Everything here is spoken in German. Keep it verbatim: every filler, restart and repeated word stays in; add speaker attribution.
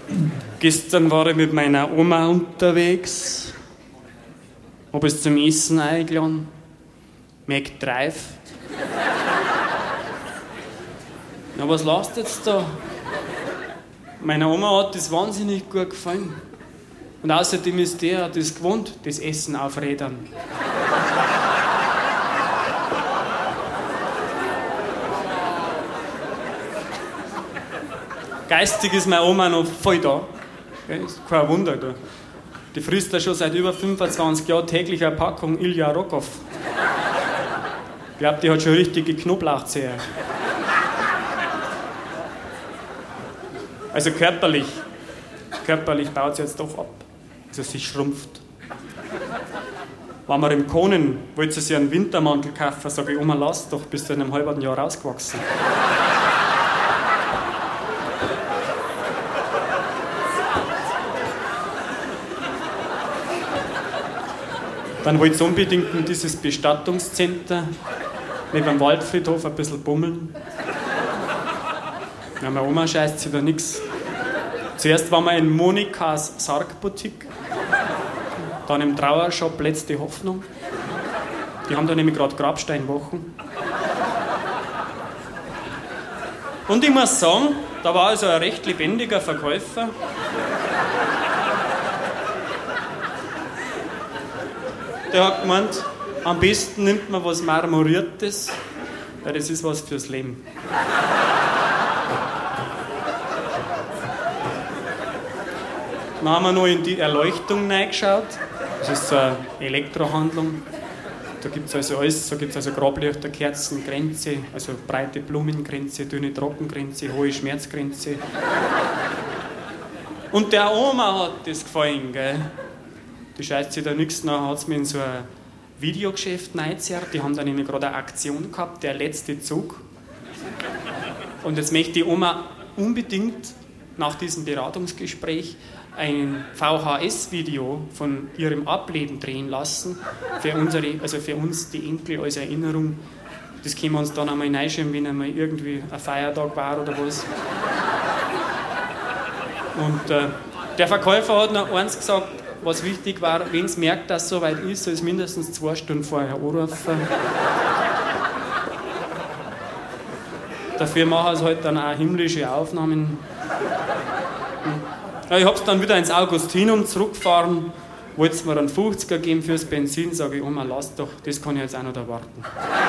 Speaker 1: Gestern war ich mit meiner Oma unterwegs. Hab es zum Essen eingeladen. McDrive. Na, was lasst jetzt da? Meiner Oma hat das wahnsinnig gut gefallen. Und außerdem ist der das gewohnt, das Essen auf Rädern. Geistig ist meine Oma noch voll da. Ist kein Wunder. Da. Die frisst ja schon seit über fünfundzwanzig Jahren täglich eine Packung Ilja Rokov. Ich glaube, die hat schon richtige Knoblauchzehe. Also körperlich. Körperlich baut sie jetzt doch ab. Also sie schrumpft. Wenn wir im Konen, wollte sie sich einen Wintermantel kaufen, sage ich, Oma, lass doch, bist du in einem halben Jahr rausgewachsen. Dann wollte ich unbedingt in dieses Bestattungscenter neben dem Waldfriedhof ein bisschen bummeln. Ja, meine Oma scheißt sich da nichts. Zuerst waren wir in Monikas Sargboutique, dann im Trauershop Letzte Hoffnung. Die haben da nämlich gerade Grabsteinwochen. Und ich muss sagen, da war also ein recht lebendiger Verkäufer. Der hat gemeint, am besten nimmt man was Marmoriertes, weil das ist was fürs Leben. Dann haben wir noch in die Erleuchtung reingeschaut. Das ist so eine Elektrohandlung. Da gibt es also alles, da gibt es also Grablichter, Kerzen, Grenze, also breite Blumengrenze, dünne Trockengrenze, hohe Schmerzgrenze. Und der Oma hat das gefallen, gell? Die scheißt sich da nichts nach, hat es mir in so ein Videogeschäft reingezerrt. Die haben da nämlich gerade eine Aktion gehabt, der letzte Zug. Und jetzt möchte die Oma unbedingt nach diesem Beratungsgespräch ein V H S-Video von ihrem Ableben drehen lassen, für, unsere, also für uns die Enkel als Erinnerung. Das können wir uns dann einmal reinschauen, wenn einmal irgendwie ein Feiertag war oder was. Und äh, der Verkäufer hat noch eins gesagt, was wichtig war, wenn es merkt, dass es soweit ist, soll es mindestens zwei Stunden vorher anrufen. Dafür machen sie halt dann auch himmlische Aufnahmen. Ja, ich hab's dann wieder ins Augustinum zurückgefahren, wollte es mir einen fünfziger geben fürs Benzin, sage ich, Oma, lass doch, das kann ich jetzt auch noch erwarten.